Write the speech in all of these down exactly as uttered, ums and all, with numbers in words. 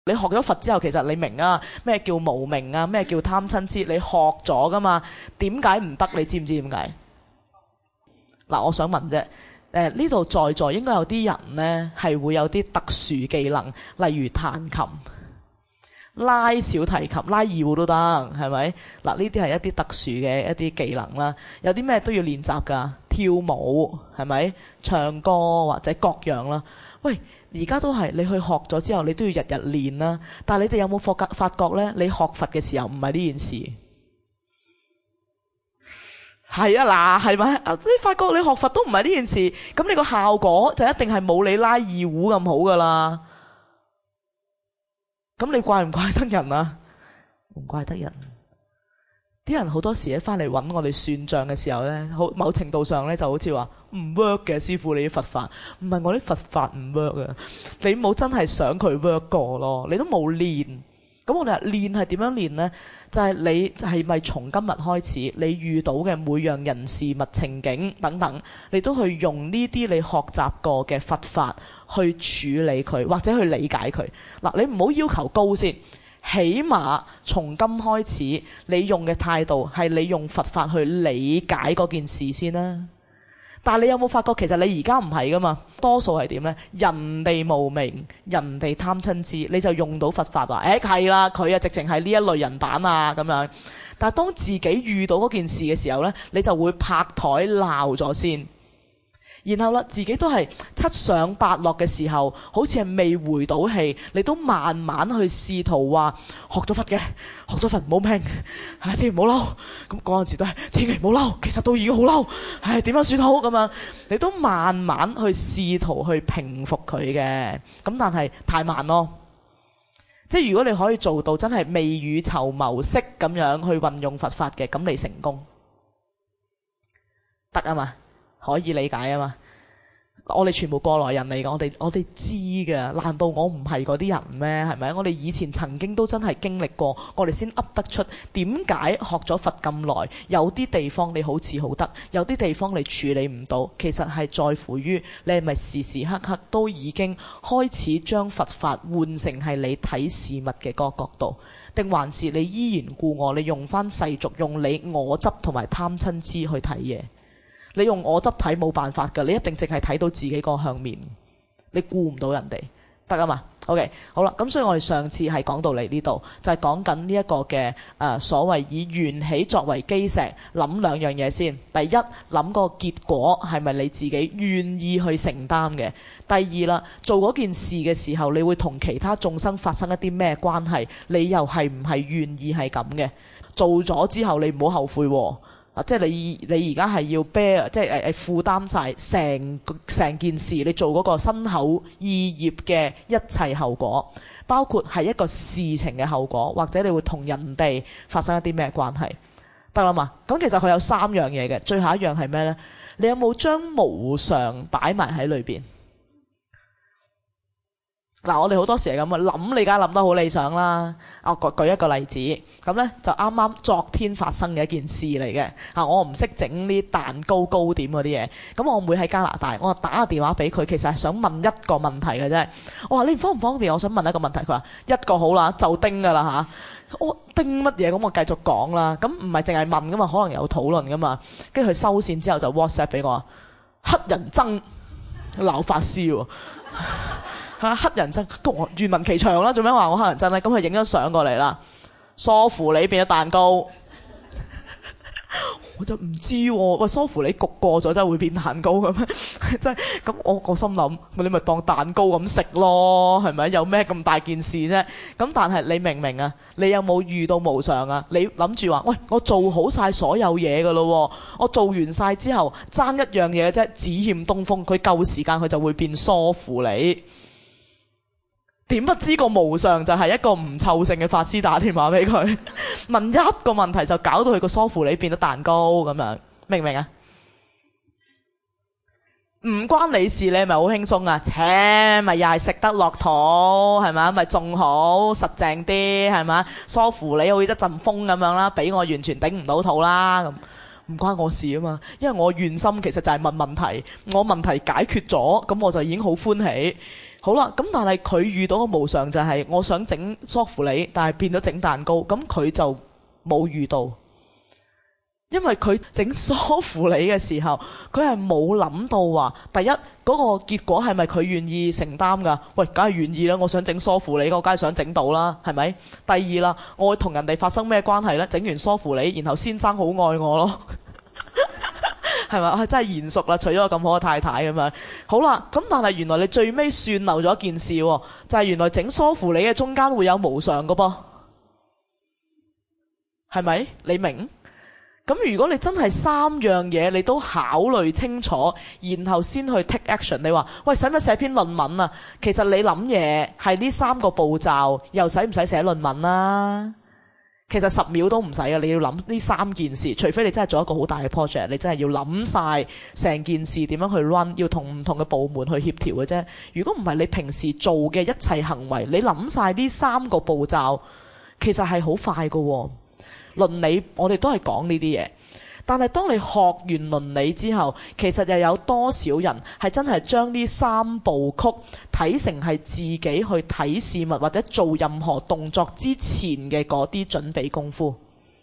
你學咗佛之後，其實你明啊咩叫無明啊，咩叫貪嗔痴，你學咗噶嘛？點解唔得？你知唔知點解？嗱，我想問啫。誒呢度在座應該有啲人呢係會有啲特殊技能，例如彈琴、拉小提琴、拉二胡都得，係咪？嗱，呢啲係一啲特殊嘅一啲技能啦。有啲咩都要練習㗎，跳舞係咪？唱歌或者各樣啦。喂，而家都係你去學咗之後，你都要日日練啦。但係你哋有冇發覺發覺呢？你學佛嘅時候唔係呢件事。係啊，嗱，係咪？你發覺你學佛都唔係呢件事，咁你個效果就一定係冇你拉二胡咁好噶啦。咁你怪唔怪得人啊？唔怪得人。啲人好多時咧翻嚟揾我哋算賬嘅時候呢，好某程度上呢就好似話唔 work 嘅，師傅你啲佛法，唔係我啲佛法唔 work 啊，你冇真係想佢 work 過咯，你都冇練。咁我哋話練係點樣練呢？就係你係咪從今日開始，你遇到嘅每樣人事物情景等等，你都去用呢啲你學習過嘅佛法去處理佢，或者去理解佢。嗱，你唔好要求高先，起碼從今開始，你用嘅態度係你用佛法去理解嗰件事先啦。但係你有冇發覺其實你而家唔係噶嘛？多數係點呢？人哋無明，人哋貪嗔痴，你就用到佛法話，誒係啦，佢啊直情係呢一類人版啊咁樣。但係當自己遇到嗰件事嘅時候呢，你就會拍台鬧咗先。然後啦，自己都係七上八落嘅時候，好似係未回到氣，你都慢慢去試圖話學咗佛嘅，學咗佛唔好拼，唉，千祈唔好嬲。咁嗰陣時都係千祈唔好嬲，其實都已經好嬲，唉，點樣算好咁樣？你都慢慢去試圖去平復佢嘅，咁但係太慢咯。即係如果你可以做到真係未雨綢繆式咁樣去運用佛法嘅，咁你成功得啊嘛？可以理解啊嘛！我哋全部過來人嚟㗎，我哋我哋知㗎。難道我唔係嗰啲人咩？係咪？我哋以前曾經都真係經歷過，我哋先噏得出點解學咗佛咁耐，有啲地方你好似好得，有啲地方你處理唔到。其實係在乎於你係咪時時刻刻都已經開始將佛法換成係你睇事物嘅嗰個角度，定還是你依然故我，你用返世俗，用你我執同埋貪嗔痴去睇嘢？你用我執睇冇辦法㗎，你一定淨係睇到自己個向面，你顧唔到人哋，得啊嘛 ？OK， 好啦，咁所以我哋上次係講到嚟呢度，就係講緊呢一個嘅誒、呃、所謂以緣起作為基石，諗兩樣嘢先。第一，諗個結果係咪你自己願意去承擔嘅？第二啦，做嗰件事嘅時候，你會同其他眾生發生一啲咩關係？你又係唔係願意係咁嘅？做咗之後，你唔好後悔喎。啊！即係你你而家係要 bear，即係誒誒負擔晒成成件事，你做嗰個身口意業嘅一切後果，包括係一個事情嘅後果，或者你會同人哋發生一啲咩關係，得啦嘛？咁其實佢有三樣嘢嘅，最後一樣係咩呢？你有冇將無常擺埋喺裏邊？嗱，我哋好多時係咁啊，諗你梗係諗得好理想啦。我舉舉一個例子，咁呢就啱啱昨天發生嘅一件事嚟嘅。啊，我唔識整啲蛋糕糕點嗰啲嘢，咁我妹喺加拿大，我打個電話俾佢，其實係想問一個問題嘅啫。我話你唔方唔方便？我想問一個問題。佢話一個好啦，就叮㗎啦嚇。我叮乜嘢？咁我繼續講啦。咁唔係淨係問㗎嘛，可能有討論㗎嘛。跟住佢收線之後就 WhatsApp 俾我，黑人憎鬧法師喎。嚇，黑人憎，我願聞其詳啦。做咩話我黑人憎咧？咁佢影咗相過嚟啦，梳乎你變咗蛋糕，我就唔知喎、啊。喂，梳乎你焗過咗真係會變蛋糕嘅咩？真係咁，我個心諗，你咪當蛋糕咁食咯，係咪？有咩咁大件事啫？咁但係你明唔明啊？你有冇遇到無常啊？你諗住話，喂，我做好晒所有嘢㗎咯，我做完晒之後爭一樣嘢啫，只欠東風。佢夠時間佢就會變梳乎你。點不知個無常就係一個唔湊性嘅法師打電話俾佢，問一個問題就搞到佢個梳乎你變咗蛋糕咁樣，明唔明啊？唔關你事，你係咪好輕鬆啊？切，咪又係食得落肚係咪？咪仲好實淨啲係咪？梳乎你好似一陣風咁樣啦，俾我完全頂唔到肚啦咁。唔關我事啊嘛，因為我願心其實就係問問題，我問題解決咗，咁我就已經好歡喜。 好啦，咁但係佢遇到嘅無常就係我想整梳乎厘，但係變咗整蛋糕，咁佢就冇遇到。因為佢整梳乎厘嘅時候，佢係冇諗到話，第一嗰個結果係咪佢願意承擔㗎？喂，梗係願意啦！我想整梳乎厘，我梗係想整到啦，係咪？第二啦，我會同人哋發生咩關係呢？整完梳乎厘，然後先生好愛我咯。係咪？真係賢淑啦，娶咗個咁好嘅太太咁樣。好啦，咁但係原來你最尾算漏咗一件事喎，就係原來整梳乎厘嘅中間會有無常㗎噃，係咪？你明？咁如果你真係三樣嘢你都考慮清楚，然後先去 take action， 你話喂，使唔使寫篇論文啊？其實你諗嘢係呢三個步驟，又使唔使寫論文啊？其實十秒都唔使啊！你要諗呢三件事，除非你真係做一個好大嘅 project， 你真係要諗晒成件事點樣去 run， 要同唔同嘅部門去協調嘅啫。如果唔係，你平時做嘅一切行為，你諗晒呢三個步驟，其實係好快㗎。倫理我哋都係講呢啲嘢，但係當你學完倫理之後，其實又有多少人係真係將呢三部曲睇成係自己去睇事物或者做任何動作之前嘅嗰啲準備功夫？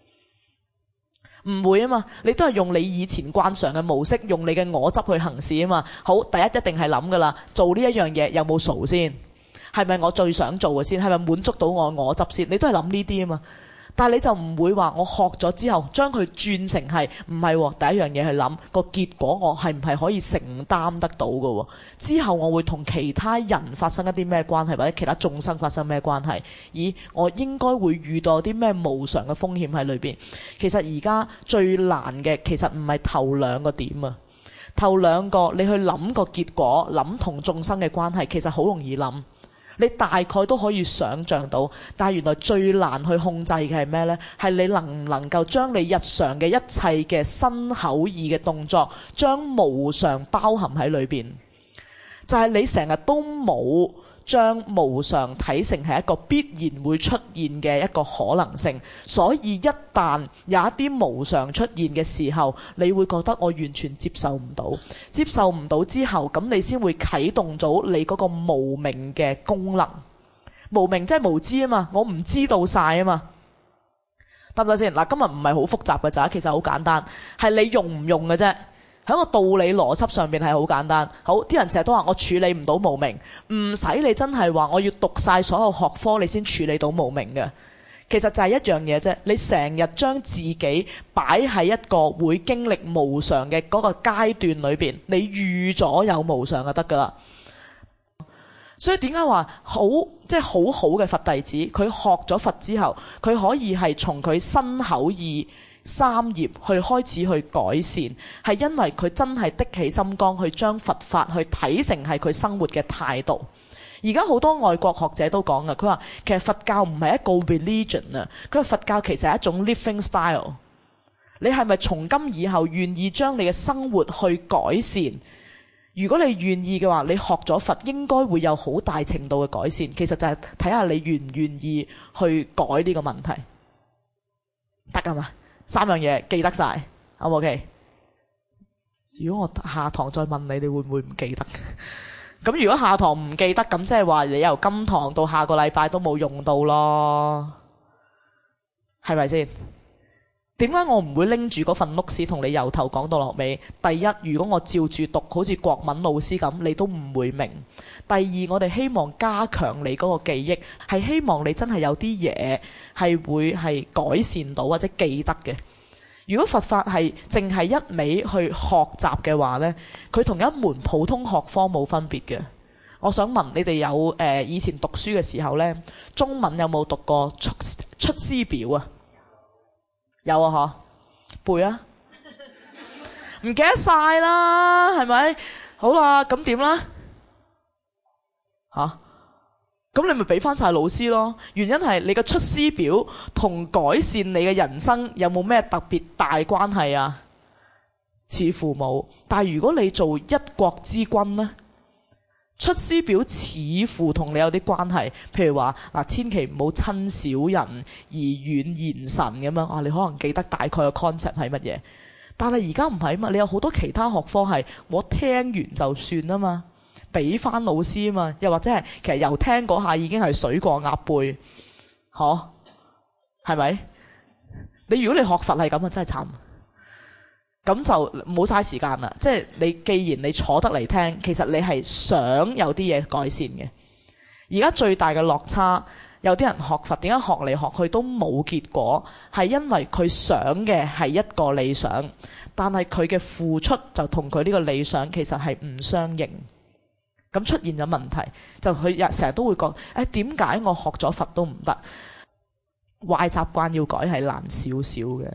唔會啊嘛，你都係用你以前慣常嘅模式，用你嘅我執去行事啊嘛。好，第一一定係諗噶啦，做呢一樣嘢有冇數先？係咪我最想做嘅先？係咪滿足到我我執先？你都係諗呢啲啊嘛。但係你就唔會話我學咗之後將佢轉成係唔係第一樣嘢去諗個結果，我係唔係可以承擔得到嘅？之後我會同其他人發生一啲咩關係，或者其他眾生發生咩關係？咦，我應該會遇到啲咩無常嘅風險喺裏邊？其實而家最難嘅其實唔係頭兩個點啊，頭兩個你去諗個結果，諗同眾生嘅關係，其實好容易諗。你大概都可以想像到，但係原來最難去控制嘅係咩呢？係你能唔能夠將你日常嘅一切嘅身口意嘅動作，將無常包含喺裏邊。就係你成日都冇將無常睇成係一個必然會出現嘅一個可能性，所以一旦有一啲無常出現嘅時候，你會覺得我完全接受唔到，接受唔到之後，咁你先會啟動咗你嗰個無明嘅功能。無明即係無知啊嘛，我唔知道晒啊嘛，得唔得先？嗱，今日唔係好複雜嘅咋，其實好簡單，係你用唔用嘅啫。喺個道理邏輯上面係好簡單。好，啲人成日都話我處理唔到無明，唔使你真係話我要讀晒所有學科你先處理到無明嘅。其實就係一樣嘢啫，你成日將自己擺喺一個會經歷無常嘅嗰個階段裏邊，你預咗有無常就得噶啦。所以點解話好即係好好嘅佛弟子，佢學咗佛之後，佢可以係從佢身口意三業去開始去改善，係因為佢真係的起心肝去將佛法去睇成係佢生活嘅態度。而家好多外國學者都講嘅，佢話其實佛教唔係一個 religion 啊，佢話佛教其實係一種 living style。你係咪從今以後願意將你嘅生活去改善？如果你願意嘅話，你學咗佛應該會有好大程度嘅改善。其實就係睇下你願唔願意去改呢個問題，得㗎嘛？三樣嘢記得晒，好唔 OK？ 如果我下堂再問你，你會唔會唔記得？咁如果下堂唔記得，咁即係話你由今堂到下個禮拜都冇用到咯，係咪先？點解我唔會拎住嗰份 notes 同你由頭講到落尾？第一，如果我照住讀，好似國文老師咁，你都唔會明。第二，我哋希望加強你嗰個記憶，係希望你真係有啲嘢係會係改善到或者記得嘅。如果佛法係淨係一味去學習嘅話呢，佢同一門普通學科冇分別嘅。我想問你哋有誒、呃、以前讀書嘅時候呢，中文有冇讀過出出師表啊？有啊，嗬，背啊，唔記得晒啦，係咪？好啦，咁點啦？吓、啊，咁你咪俾翻晒老師咯。原因係你嘅出師表同改善你嘅人生有冇咩特別大關係啊？似乎冇。但係如果你做一國之君呢，出師表似乎同你有啲關係。譬如話嗱，千祈唔好親小人而遠賢臣咁樣啊。你可能記得大概嘅 concept 係乜嘢，但係而家唔係啊嘛。你有好多其他學科係我聽完就算啊嘛。 俾翻老師啊嘛，又或者係其實由聽嗰下已經係水過鴨背，嗬，係咪？你如果你學佛係咁啊，真係慘。咁就冇嘥時間啦。即係你既然你坐得嚟聽，其實你係想有啲嘢改善嘅。而家最大嘅落差，有啲人學佛點解學嚟學去都冇結果，係因為佢想嘅係一個理想，但係佢嘅付出就同佢呢個理想其實係唔相應。咁出現咗問題，就佢日成日都會覺誒，點解我學咗佛都唔得？壞習慣要改係難少少嘅，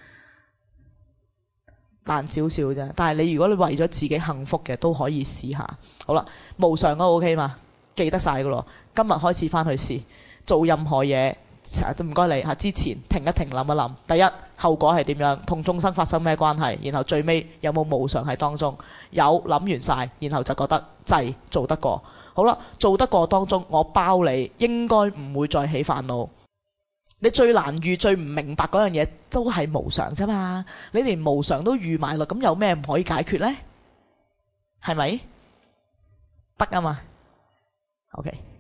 難少少啫。但係你如果你為咗自己幸福嘅，都可以試下。好啦，無常都 OK 嘛，記得晒噶咯。今日開始翻去試做任何嘢，唔該你嚇之前停一停，諗一諗。第一，後果係點樣？同眾生發生咩關係？然後最尾有冇無常喺當中？有，諗完晒，然後就覺得制做得過。好啦，做得過當中，我包你應該唔會再起煩惱。你最難遇、最唔明白嗰樣嘢都係無常啫嘛。你連無常都遇埋啦，咁有咩唔可以解決呢？係咪？得啊嘛。OK。